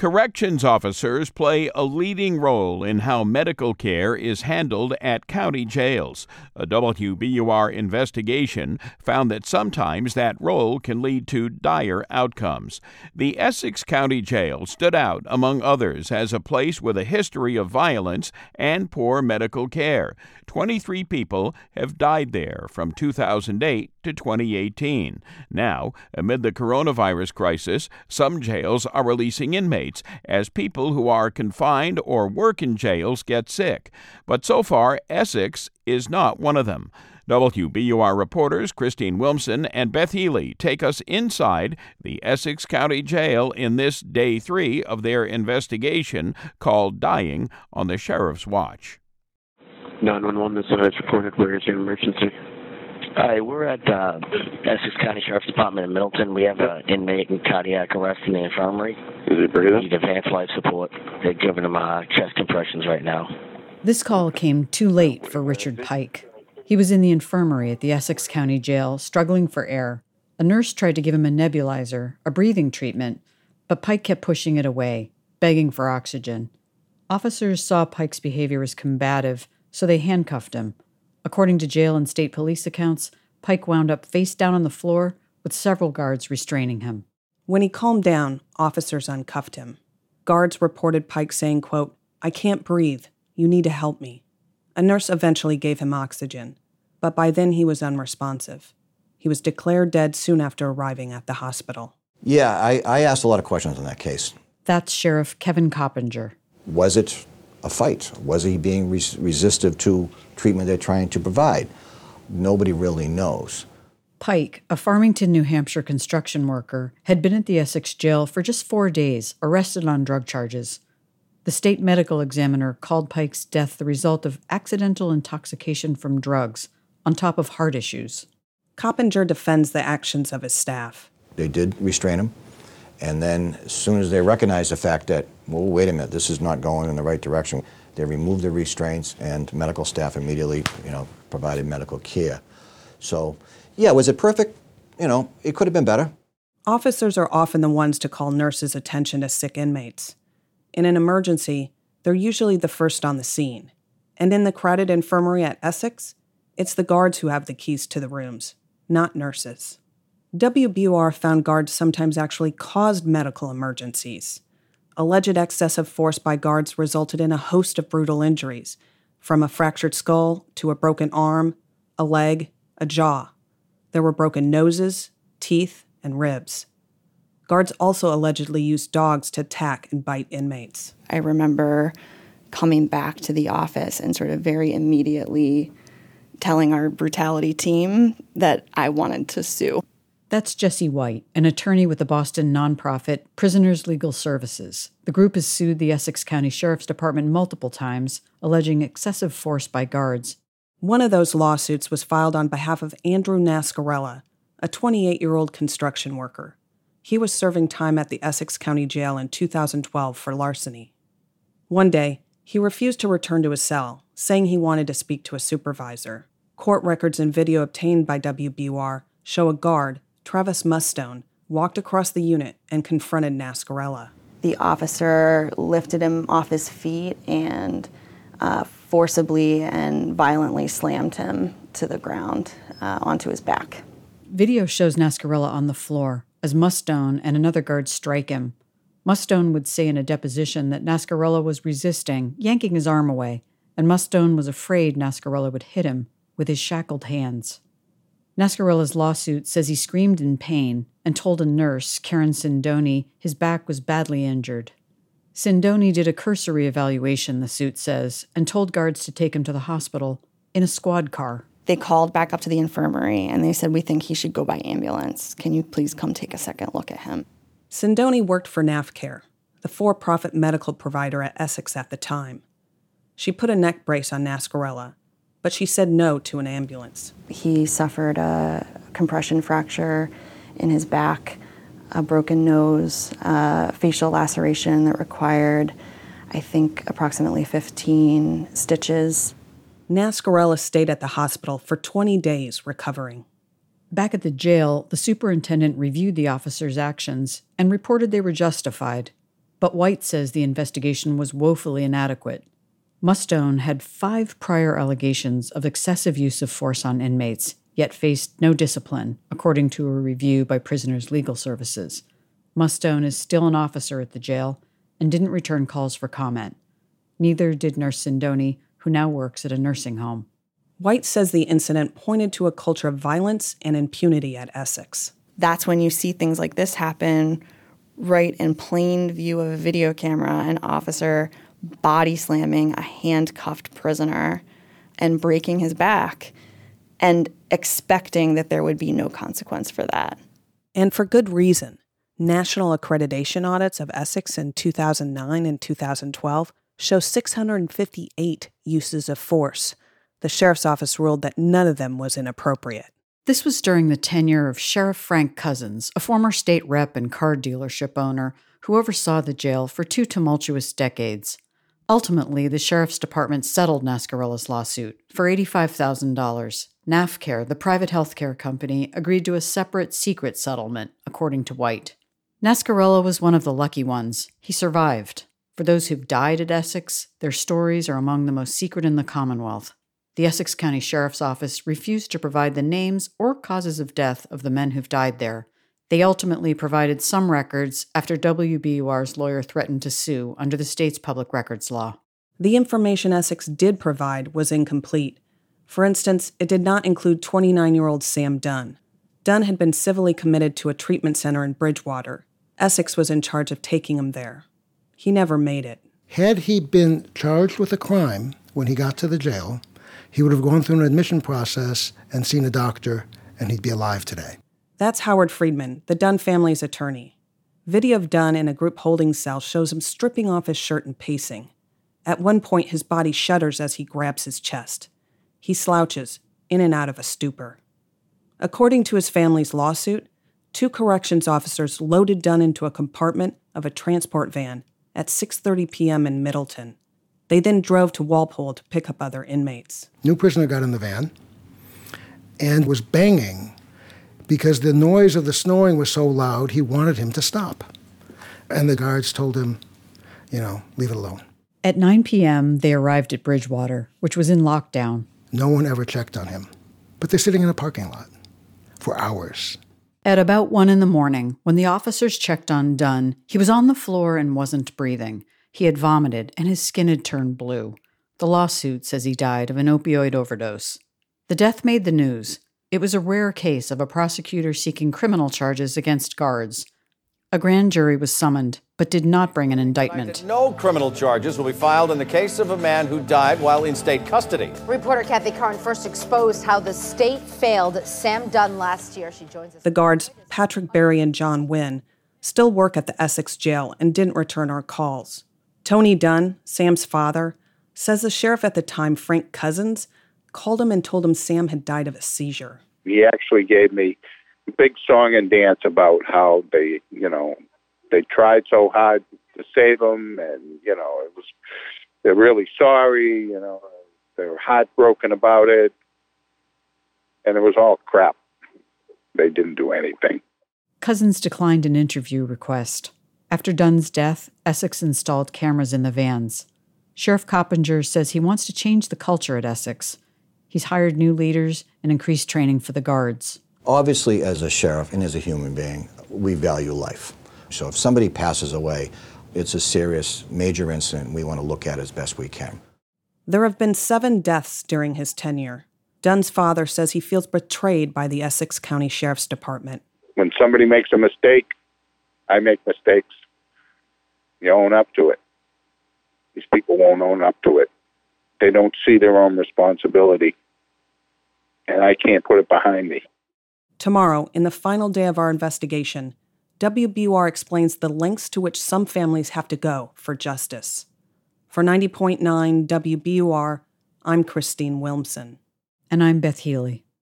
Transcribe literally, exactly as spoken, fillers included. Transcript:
Corrections officers play a leading role in how medical care is handled at county jails. A W B U R investigation found that sometimes that role can lead to dire outcomes. The Essex County Jail stood out, among others, as a place with a history of violence and poor medical care. twenty-three people have died there from two thousand eight to twenty eighteen. Now, amid the coronavirus crisis, some jails are releasing inmates as people who are confined or work in jails get sick. But so far, Essex is not one of them. W B U R reporters Christine Wilmson and Beth Healy take us inside the Essex County Jail in this day three of their investigation called Dying on the Sheriff's Watch. nine one one, this is reported. Where is your emergency? Hi, we're at uh, Essex County Sheriff's Department in Middleton. We have an inmate in cardiac arrest in the infirmary. Is he breathing? Need advanced life support. They're giving him uh, chest compressions right now. This call came too late for Richard Pike. He was in the infirmary at the Essex County Jail, struggling for air. A nurse tried to give him a nebulizer, a breathing treatment, but Pike kept pushing it away, begging for oxygen. Officers saw Pike's behavior as combative, so they handcuffed him. According to jail and state police accounts, Pike wound up face down on the floor with several guards restraining him. When he calmed down, officers uncuffed him. Guards reported Pike saying, quote, "I can't breathe. You need to help me." A nurse eventually gave him oxygen, but by then he was unresponsive. He was declared dead soon after arriving at the hospital. Yeah, I, I asked a lot of questions on that case. That's Sheriff Kevin Coppinger. Was it a fight? Was he being res- resistive to treatment they're trying to provide? Nobody really knows. Pike, a Farmington, New Hampshire construction worker, had been at the Essex jail for just four days, arrested on drug charges. The state medical examiner called Pike's death the result of accidental intoxication from drugs, on top of heart issues. Coppinger defends the actions of his staff. They did restrain him, and then as soon as they recognized the fact that, well, wait a minute, this is not going in the right direction, they removed the restraints, and medical staff immediately, you know, provided medical care. So, yeah, was it perfect? You know, it could have been better. Officers are often the ones to call nurses' attention to sick inmates. In an emergency, they're usually the first on the scene. And in the crowded infirmary at Essex, it's the guards who have the keys to the rooms, not nurses. W B U R found guards sometimes actually caused medical emergencies. Alleged excessive force by guards resulted in a host of brutal injuries, from a fractured skull to a broken arm, a leg, a jaw. There were broken noses, teeth, and ribs. Guards also allegedly used dogs to attack and bite inmates. I remember coming back to the office and sort of very immediately telling our brutality team that I wanted to sue. That's Jesse White, an attorney with the Boston nonprofit Prisoners Legal Services. The group has sued the Essex County Sheriff's Department multiple times, alleging excessive force by guards. One of those lawsuits was filed on behalf of Andrew Nascarella, a twenty-eight-year-old construction worker. He was serving time at the Essex County Jail in two thousand twelve for larceny. One day, he refused to return to his cell, saying he wanted to speak to a supervisor. Court records and video obtained by W B U R show a guard, Travis Mustone, walked across the unit and confronted Nascarella. The officer lifted him off his feet and uh, forcibly and violently slammed him to the ground, uh, onto his back. Video shows Nascarella on the floor as Mustone and another guard strike him. Mustone would say in a deposition that Nascarella was resisting, yanking his arm away, and Mustone was afraid Nascarella would hit him with his shackled hands. Nascarella's lawsuit says he screamed in pain and told a nurse, Karen Sindoni, his back was badly injured. Sindoni did a cursory evaluation, the suit says, and told guards to take him to the hospital in a squad car. They called back up to the infirmary and they said, "We think he should go by ambulance. Can you please come take a second look at him?" Sindoni worked for NAFCare, the for-profit medical provider at Essex at the time. She put a neck brace on Nascarella, but she said no to an ambulance. He suffered a compression fracture in his back, a broken nose, a facial laceration that required, I think, approximately fifteen stitches. Nascarella stayed at the hospital for twenty days recovering. Back at the jail, the superintendent reviewed the officers' actions and reported they were justified. But White says the investigation was woefully inadequate. Mustone had five prior allegations of excessive use of force on inmates, yet faced no discipline, according to a review by Prisoners' Legal Services. Mustone is still an officer at the jail and didn't return calls for comment. Neither did Nurse Sindoni, who now works at a nursing home. White says the incident pointed to a culture of violence and impunity at Essex. That's when you see things like this happen right in plain view of a video camera, an officer body slamming a handcuffed prisoner and breaking his back and expecting that there would be no consequence for that. And for good reason. National accreditation audits of Essex in two thousand nine and two thousand twelve show six hundred fifty-eight uses of force. The sheriff's office ruled that none of them was inappropriate. This was during the tenure of Sheriff Frank Cousins, a former state rep and car dealership owner who oversaw the jail for two tumultuous decades. Ultimately, the sheriff's department settled Nascarella's lawsuit for eighty-five thousand dollars. NAFCare, the private healthcare company, agreed to a separate secret settlement, according to White. Nascarella was one of the lucky ones. He survived. For those who've died at Essex, their stories are among the most secret in the Commonwealth. The Essex County Sheriff's Office refused to provide the names or causes of death of the men who've died there. They ultimately provided some records after W B U R's lawyer threatened to sue under the state's public records law. The information Essex did provide was incomplete. For instance, it did not include twenty-nine-year-old Sam Dunn. Dunn had been civilly committed to a treatment center in Bridgewater. Essex was in charge of taking him there. He never made it. Had he been charged with a crime when he got to the jail, he would have gone through an admission process and seen a doctor, and he'd be alive today. That's Howard Friedman, the Dunn family's attorney. Video of Dunn in a group holding cell shows him stripping off his shirt and pacing. At one point, his body shudders as he grabs his chest. He slouches, in and out of a stupor. According to his family's lawsuit, two corrections officers loaded Dunn into a compartment of a transport van at six thirty p.m. in Middleton. They then drove to Walpole to pick up other inmates. New prisoner got in the van and was banging because the noise of the snoring was so loud, he wanted him to stop. And the guards told him, you know, leave it alone. At nine p.m., they arrived at Bridgewater, which was in lockdown. No one ever checked on him. But they're sitting in a parking lot for hours. At about one in the morning, when the officers checked on Dunn, he was on the floor and wasn't breathing. He had vomited, and his skin had turned blue. The lawsuit says he died of an opioid overdose. The death made the news. It was a rare case of a prosecutor seeking criminal charges against guards. A grand jury was summoned, but did not bring an indictment. No criminal charges will be filed in the case of a man who died while in state custody. Reporter Kathy Karn first exposed how the state failed Sam Dunn last year. She joins us. The guards, Patrick Berry and John Wynn, still work at the Essex jail and didn't return our calls. Tony Dunn, Sam's father, says the sheriff at the time, Frank Cousins, called him and told him Sam had died of a seizure. He actually gave me a big song and dance about how they, you know, they tried so hard to save him, and, you know, it was, they're really sorry, you know, they were heartbroken about it, and it was all crap. They didn't do anything. Cousins declined an interview request. After Dunn's death, Essex installed cameras in the vans. Sheriff Coppinger says he wants to change the culture at Essex. He's hired new leaders and increased training for the guards. Obviously, as a sheriff and as a human being, we value life. So if somebody passes away, it's a serious, major incident we want to look at as best we can. There have been seven deaths during his tenure. Dunn's father says he feels betrayed by the Essex County Sheriff's Department. When somebody makes a mistake, I make mistakes. You own up to it. These people won't own up to it. They don't see their own responsibility. And I can't put it behind me. Tomorrow, in the final day of our investigation, W B U R explains the lengths to which some families have to go for justice. For ninety point nine W B U R, I'm Christine Wilmson. And I'm Beth Healy.